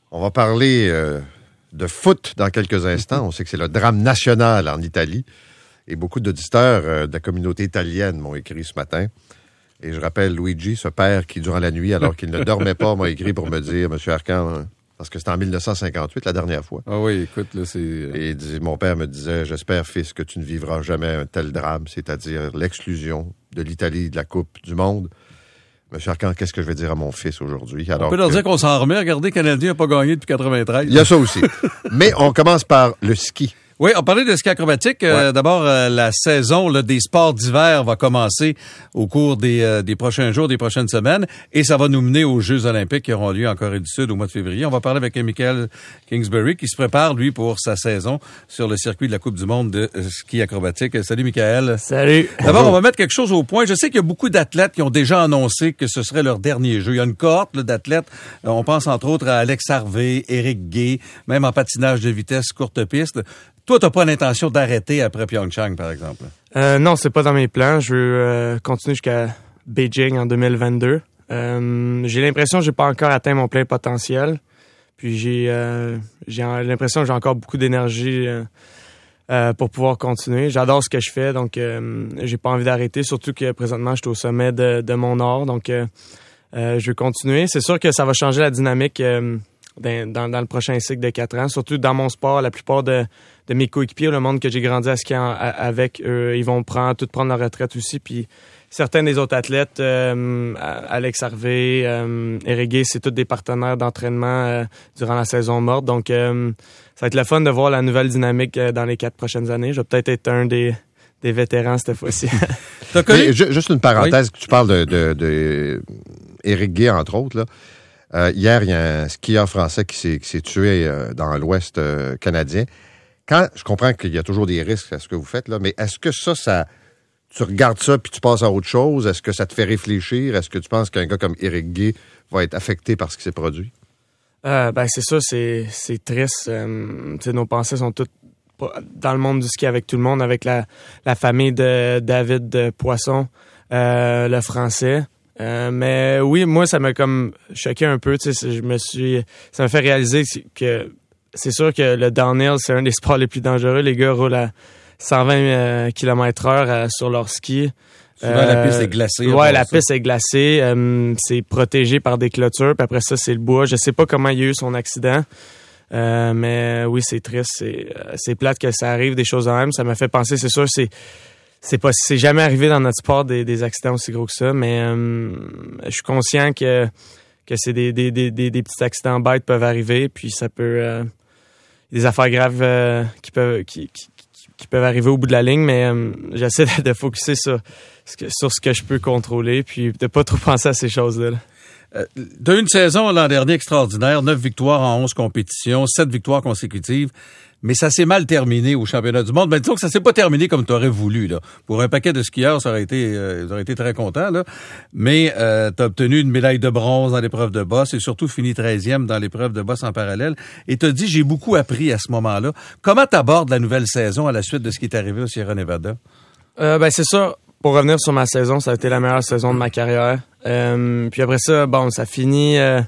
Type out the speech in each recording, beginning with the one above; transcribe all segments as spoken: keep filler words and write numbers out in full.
On va parler euh, de foot dans quelques instants. On sait que c'est le drame national en Italie. Et beaucoup d'auditeurs euh, de la communauté italienne m'ont écrit ce matin. Et je rappelle Luigi, ce père qui, durant la nuit, alors qu'il ne dormait pas, m'a écrit pour me dire, Monsieur Arcan, hein, parce que c'était en dix-neuf cent cinquante-huit, la dernière fois. Ah oui, écoute, là, c'est... Et dit, mon père me disait, j'espère, fils, que tu ne vivras jamais un tel drame, c'est-à-dire l'exclusion de l'Italie de la Coupe du Monde. Monsieur Arcan, qu'est-ce que je vais dire à mon fils aujourd'hui? Alors on peut leur que... dire qu'on s'en remet. Regardez, le Canadien n'a pas gagné depuis quatre-vingt-treize. Il y a ça aussi. Mais on commence par le ski. Oui, on parlait de ski acrobatique. Ouais. Euh, d'abord, euh, la saison là, des sports d'hiver va commencer au cours des, euh, des prochains jours, des prochaines semaines, et ça va nous mener aux Jeux olympiques qui auront lieu en Corée du Sud au mois de février. On va parler avec Michael Kingsbury qui se prépare, lui, pour sa saison sur le circuit de la Coupe du monde de ski acrobatique. Salut, Michael. Salut. D'abord, on va mettre quelque chose au point. Je sais qu'il y a beaucoup d'athlètes qui ont déjà annoncé que ce serait leur dernier jeu. Il y a une cohorte là, d'athlètes. On pense entre autres à Alex Harvey, Éric Gay, même en patinage de vitesse courte piste. Toi, t'as pas l'intention d'arrêter après Pyeongchang, par exemple? Euh, non, c'est pas dans mes plans. Je veux euh, continuer jusqu'à Beijing en deux mille vingt-deux. Euh, j'ai l'impression que j'ai pas encore atteint mon plein potentiel. Puis j'ai euh, j'ai l'impression que j'ai encore beaucoup d'énergie euh, euh, pour pouvoir continuer. J'adore ce que je fais, donc euh, j'ai pas envie d'arrêter. Surtout que présentement, je suis au sommet de, de mon art, donc euh, euh, je veux continuer. C'est sûr que ça va changer la dynamique euh, dans, dans, dans le prochain cycle de quatre ans. Surtout dans mon sport, la plupart de de mes coéquipiers, le monde que j'ai grandi à skier en, à, avec eux, ils vont prendre, tout prendre leur retraite aussi. Puis certains des autres athlètes, euh, Alex Harvey, euh, Éric Gay, c'est tous des partenaires d'entraînement euh, durant la saison morte. Donc, euh, ça va être le fun de voir la nouvelle dynamique euh, dans les quatre prochaines années. Je vais peut-être être un des, des vétérans cette fois-ci. T'as connu... Juste une parenthèse, oui. Tu parles de, de, de Éric Gay, entre autres, là. Euh, hier, il y a un skieur français qui s'est, qui s'est tué euh, dans l'Ouest euh, canadien. Quand je comprends qu'il y a toujours des risques à ce que vous faites, là, mais est-ce que ça, ça, tu regardes ça puis tu passes à autre chose? Est-ce que ça te fait réfléchir? Est-ce que tu penses qu'un gars comme Éric Gay va être affecté par ce qui s'est produit? Euh, ben, c'est ça, c'est, c'est triste. Euh, nos pensées sont toutes dans le monde du ski avec tout le monde, avec la, la famille de David de Poisson, euh, le français. Euh, mais oui, moi, ça m'a comme choqué un peu. Tu sais, je me suis, ça m'a fait réaliser que c'est sûr que le downhill, c'est un des sports les plus dangereux. Les gars roulent à cent vingt kilomètres heure euh, sur leur ski. Souvent, euh, la piste est glacée. Ouais, la ça. piste est glacée. Euh, c'est protégé par des clôtures. Puis après ça, c'est le bois. Je sais pas comment il y a eu son accident. Euh, mais oui, c'est triste. C'est, euh, c'est plate que ça arrive, des choses de même. Ça m'a fait penser, c'est sûr, c'est c'est pas c'est jamais arrivé dans notre sport des, des accidents aussi gros que ça. Mais euh, je suis conscient que que c'est des, des, des, des, des petits accidents bêtes peuvent arriver. Puis ça peut... Euh, des affaires graves euh, qui peuvent qui, qui, qui peuvent arriver au bout de la ligne, mais euh, j'essaie de, de focusser sur ce, que, sur ce que je peux contrôler, puis de pas trop penser à ces choses-là. Là. Euh, t'as eu une saison l'an dernier extraordinaire, neuf victoires en onze compétitions, sept victoires consécutives, mais ça s'est mal terminé au championnat du monde. Ben, disons que ça s'est pas terminé comme tu aurais voulu, là. Pour un paquet de skieurs, ça aurait été, euh, ils auraient été très contents, là. Mais, euh, t'as obtenu une médaille de bronze dans l'épreuve de bosse et surtout fini treizième dans l'épreuve de bosse en parallèle. Et t'as dit, j'ai beaucoup appris à ce moment-là. Comment t'abordes la nouvelle saison à la suite de ce qui est arrivé au Sierra Nevada? Euh, ben, c'est ça. Pour revenir sur ma saison, ça a été la meilleure saison de ma carrière. Euh, puis après ça, bon, ça finit, euh,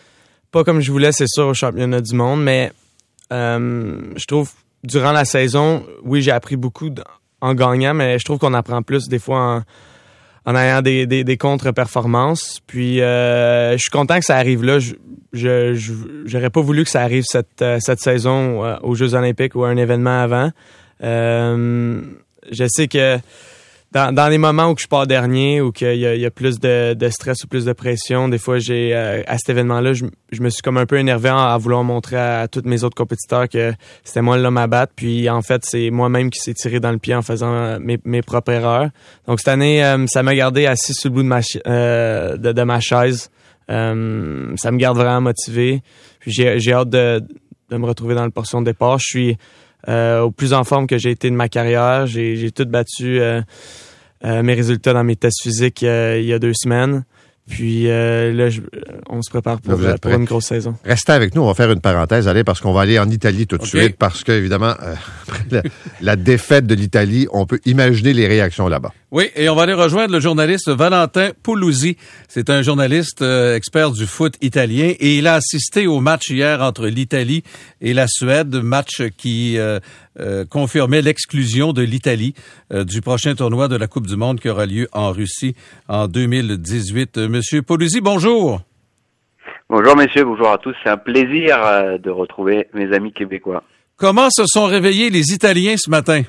pas comme je voulais, c'est sûr, au championnat du monde, mais, Euh, je trouve, durant la saison, oui, j'ai appris beaucoup en gagnant, mais je trouve qu'on apprend plus des fois en, en ayant des, des, des contre-performances. Puis, euh, je suis content que ça arrive là. Je, je, je, j'aurais pas voulu que ça arrive cette, cette saison euh, aux Jeux olympiques ou à un événement avant. Euh, je sais que Dans, dans les moments où je pars dernier ou qu'il y a, il y a plus de, de stress ou plus de pression, des fois, j'ai euh, à cet événement-là, je, je me suis comme un peu énervé à, à vouloir montrer à, à tous mes autres compétiteurs que c'était moi l'homme à battre. Puis, en fait, c'est moi-même qui s'est tiré dans le pied en faisant euh, mes, mes propres erreurs. Donc, cette année, euh, ça m'a gardé assis sur le bout de ma, euh, de, de ma chaise. Euh, ça me garde vraiment motivé. Puis, j'ai, j'ai hâte de, de me retrouver dans le portion de départ. Je suis... Euh, au plus en forme que j'ai été de ma carrière. J'ai, j'ai tout battu euh, euh, mes résultats dans mes tests physiques euh, il y a deux semaines. Puis euh, là, je, on se prépare pour, là, pour une grosse saison. Restez avec nous, on va faire une parenthèse, allez, parce qu'on va aller en Italie tout de okay. suite, parce que évidemment, euh, la, la défaite de l'Italie, on peut imaginer les réactions là-bas. Oui, et on va aller rejoindre le journaliste Valentin Puluzzi. C'est un journaliste euh, expert du foot italien et il a assisté au match hier entre l'Italie et la Suède, match qui euh, euh, confirmait l'exclusion de l'Italie euh, du prochain tournoi de la Coupe du Monde qui aura lieu en Russie en deux mille dix-huit. Monsieur Puluzzi, bonjour. Bonjour messieurs, bonjour à tous. C'est un plaisir euh, de retrouver mes amis québécois. Comment se sont réveillés les Italiens ce matin?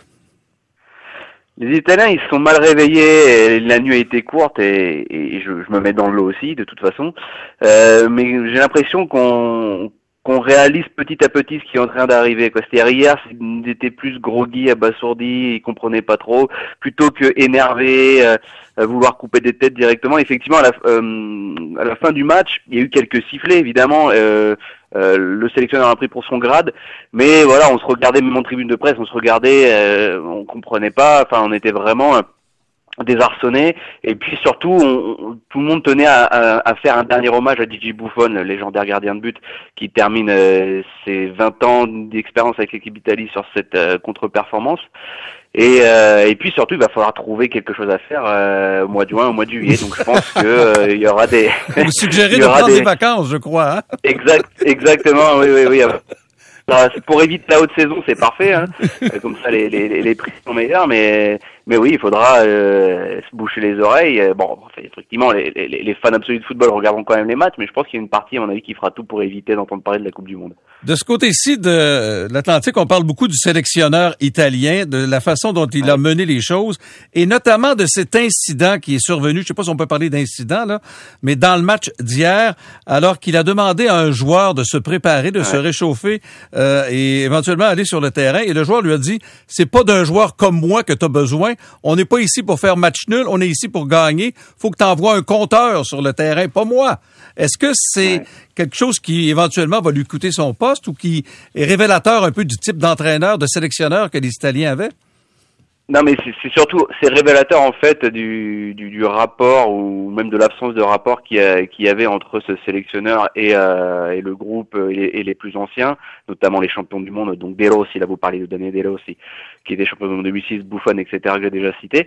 Les Italiens, ils se sont mal réveillés, la nuit a été courte et, et je, je me mets dans le lot aussi, de toute façon. Euh, mais j'ai l'impression qu'on qu'on réalise petit à petit ce qui est en train d'arriver. Quoi. C'est-à-dire hier, ils étaient plus groggy, abasourdis, ils comprenaient pas trop, plutôt que énervés, euh, à vouloir couper des têtes directement. Effectivement, à la, euh, à la fin du match, il y a eu quelques sifflets, évidemment. Euh, Euh, le sélectionneur a pris pour son grade, mais voilà, on se regardait même en tribune de presse, on se regardait, euh, on comprenait pas, enfin on était vraiment euh, désarçonnés, et puis surtout on, on, tout le monde tenait à, à, à faire un dernier hommage à Gigi Buffon, le légendaire gardien de but, qui termine euh, ses vingt ans d'expérience avec l'équipe d'Italie sur cette euh, contre-performance. Et, euh, et puis surtout, il va falloir trouver quelque chose à faire euh, au mois de juin, au mois de juillet. Donc je pense que euh, il y aura des. Vous suggérez de prendre des... des vacances, je crois. Hein? Exact, exactement. Oui, oui, oui. Alors, pour éviter la haute saison, c'est parfait. Hein. Comme ça, les, les, les prix sont meilleurs. Mais, mais oui, il faudra euh, se boucher les oreilles. Bon, effectivement, les, les, les fans absolus de football regarderont quand même les matchs, mais je pense qu'il y a une partie, à mon avis, qui fera tout pour éviter d'entendre parler de la Coupe du Monde. De ce côté-ci de l'Atlantique, on parle beaucoup du sélectionneur italien, de la façon dont il ouais. a mené les choses, et notamment de cet incident qui est survenu, je sais pas si on peut parler d'incident, là, mais dans le match d'hier, alors qu'il a demandé à un joueur de se préparer, de ouais. se réchauffer euh, et éventuellement aller sur le terrain, et le joueur lui a dit, c'est pas d'un joueur comme moi que tu as besoin, on n'est pas ici pour faire match nul, on est ici pour gagner, faut que tu envoies un compteur sur le terrain, pas moi. Est-ce que c'est ouais. quelque chose qui éventuellement va lui coûter son poste ou qui est révélateur un peu du type d'entraîneur, de sélectionneur que les Italiens avaient? Non, mais c'est, c'est surtout, c'est révélateur en fait du, du, du rapport ou même de l'absence de rapport qu'il y, a, qu'il y avait entre ce sélectionneur et, euh, et le groupe et les, et les plus anciens, notamment les champions du monde, donc De Rossi, là vous parlez de Daniele De Rossi, qui était champion du monde deux mille six, Buffon, et cetera, que j'ai déjà cité.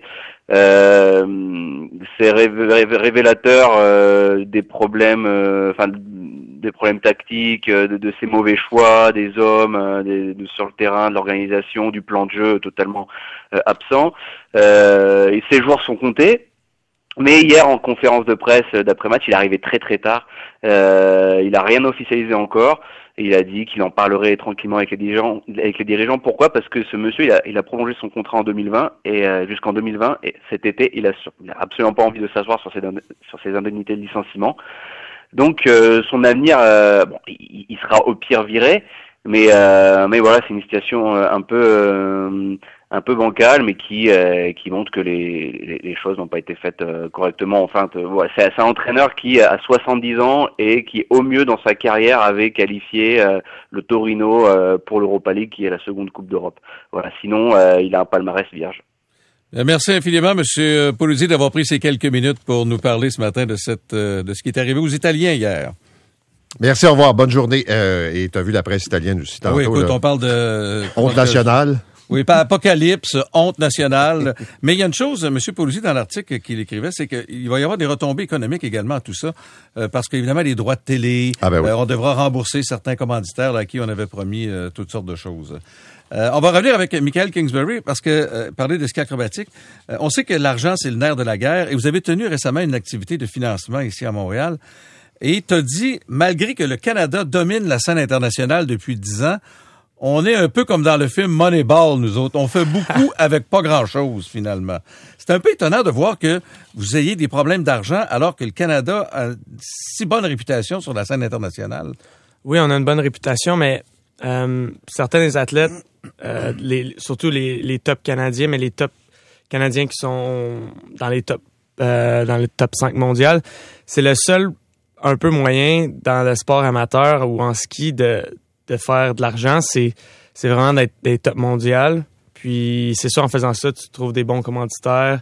Euh, c'est révélateur euh, des problèmes, euh, enfin des problèmes tactiques, de, de ces mauvais choix des hommes, euh, des, de, sur le terrain, de l'organisation, du plan de jeu totalement euh, absent. Euh, et ces joueurs sont comptés. Mais hier, en conférence de presse d'après-match, il est arrivé très très tard. Euh, il a rien officialisé encore. Et il a dit qu'il en parlerait tranquillement avec les dirigeants. Avec les dirigeants. Pourquoi ? Parce que ce monsieur, il a, il a prolongé son contrat en deux mille vingt et euh, jusqu'en deux mille vingt. Et cet été, il a, il a absolument pas envie de s'asseoir sur ses, sur ses indemnités de licenciement. Donc euh, son avenir, euh, bon, il, il sera au pire viré. Mais euh, mais voilà, c'est une situation un peu euh, un peu bancale, mais qui euh, qui montre que les, les les choses n'ont pas été faites euh, correctement. Enfin, te, voilà, c'est, c'est un entraîneur qui a soixante-dix ans et qui au mieux dans sa carrière avait qualifié euh, le Torino euh, pour l'Europa League, qui est la seconde Coupe d'Europe. Voilà. Sinon, euh, il a un palmarès vierge. Merci infiniment, M. Puluzzi, d'avoir pris ces quelques minutes pour nous parler ce matin de cette de ce qui est arrivé aux Italiens hier. Merci, au revoir. Bonne journée. Euh, et tu as vu la presse italienne aussi tantôt. Oui, écoute, là. on parle de... Honte nationale. Oui, pas apocalypse, honte nationale. Mais il y a une chose, M. Puluzzi, dans l'article qu'il écrivait, c'est qu'il va y avoir des retombées économiques également à tout ça, euh, parce qu'évidemment, les droits de télé, ah ben oui. euh, on devra rembourser certains commanditaires là, à qui on avait promis euh, toutes sortes de choses. Euh, on va revenir avec Michael Kingsbury, parce que, euh, parler de ski acrobatique, euh, on sait que l'argent, c'est le nerf de la guerre, et vous avez tenu récemment une activité de financement ici à Montréal. Et t'as dit, malgré que le Canada domine la scène internationale depuis dix ans, on est un peu comme dans le film Moneyball, nous autres. On fait beaucoup avec pas grand-chose, finalement. C'est un peu étonnant de voir que vous ayez des problèmes d'argent alors que le Canada a si bonne réputation sur la scène internationale. Oui, on a une bonne réputation, mais euh, certains des athlètes, euh, les, surtout les, les top canadiens, mais les top canadiens qui sont dans les top, euh, dans le top cinq mondial, c'est le seul un peu moyen dans le sport amateur ou en ski de, de faire de l'argent, c'est, c'est vraiment d'être, d'être top mondial. Puis c'est ça, en faisant ça, tu trouves des bons commanditaires.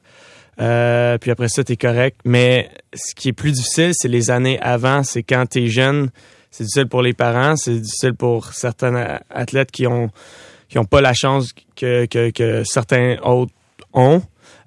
Euh, puis après ça, t'es correct. Mais ce qui est plus difficile, c'est les années avant. C'est quand t'es jeune, c'est difficile pour les parents, c'est difficile pour certains athlètes qui ont qui ont pas la chance que, que, que certains autres ont.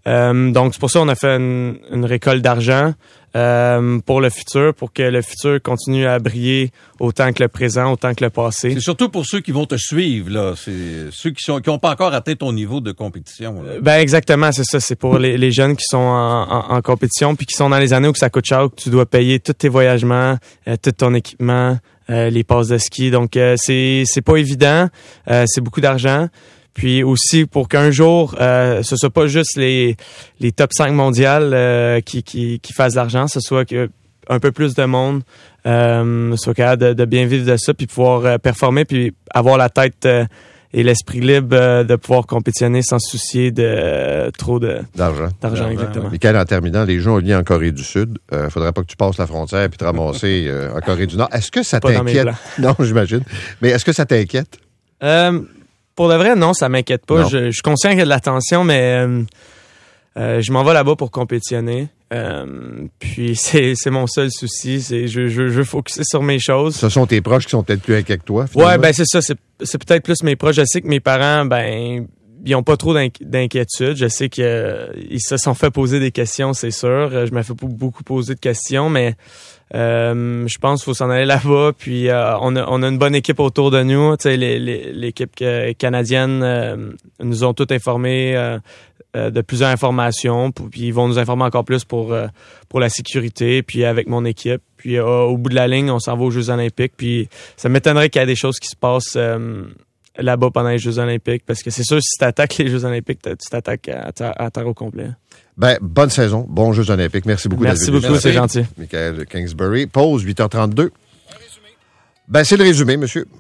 Euh, donc, c'est pour ça qu'on a fait une, une récolte d'argent euh, pour le futur, pour que le futur continue à briller autant que le présent, autant que le passé. C'est surtout pour ceux qui vont te suivre, là. C'est ceux qui sont qui ont pas encore atteint ton niveau de compétition. Là. Ben exactement, c'est ça. C'est pour les, les jeunes qui sont en, en, en compétition puis qui sont dans les années où ça coûte cher, où tu dois payer tous tes voyagements, euh, tout ton équipement, euh, les passes de ski. Donc, euh, c'est c'est pas évident. Euh, c'est beaucoup d'argent. Puis aussi pour qu'un jour, euh, ce soit pas juste les les top cinq mondiales euh, qui, qui qui fassent de l'argent, ce soit que un peu plus de monde euh, soit capable de, de bien vivre de ça, puis pouvoir euh, performer, puis avoir la tête euh, et l'esprit libre euh, de pouvoir compétitionner sans se soucier de euh, trop de D'argent. d'argent, exactement. Michael, en terminant, les Jeux ont lieu en Corée du Sud. Il euh, faudrait pas que tu passes la frontière puis te ramasser euh, en Corée du Nord. Est-ce que ça Pas dans mes t'inquiète? plans. Non, j'imagine. Mais est-ce que ça t'inquiète? Euh, pour de vrai, non, ça m'inquiète pas. Non. Je, je suis conscient qu'il y a de la tension, mais euh, euh, je m'en vais là-bas pour compétitionner. Euh, puis c'est c'est mon seul souci. C'est je je je veux focuser sur mes choses. Ce sont tes proches qui sont peut-être plus inquiets que toi, finalement? Ouais, ben c'est ça. C'est c'est peut-être plus mes proches. Je sais que mes parents, ben ils ont pas trop d'inqui- d'inquiétude. Je sais qu'ils euh, se sont fait poser des questions, c'est sûr. Je me fais beaucoup poser de questions, mais euh, je pense qu'il faut s'en aller là-bas. Puis euh, on a on a une bonne équipe autour de nous. Tu sais, les, les, l'équipe que, canadienne euh, nous ont tout informés euh, euh, de plusieurs informations. Puis ils vont nous informer encore plus pour euh, pour la sécurité. Puis avec mon équipe. Puis euh, au bout de la ligne, on s'en va aux Jeux Olympiques. Puis ça m'étonnerait qu'il y ait des choses qui se passent euh, là-bas pendant les Jeux Olympiques, parce que c'est sûr, si tu attaques les Jeux Olympiques, tu t'attaques à, à terre au complet. Ben, bonne saison, bons Jeux Olympiques. Merci beaucoup. Merci David. beaucoup, Merci. c'est gentil. Michael Kingsbury. Pause, huit heures trente-deux. Ben, c'est le résumé, monsieur.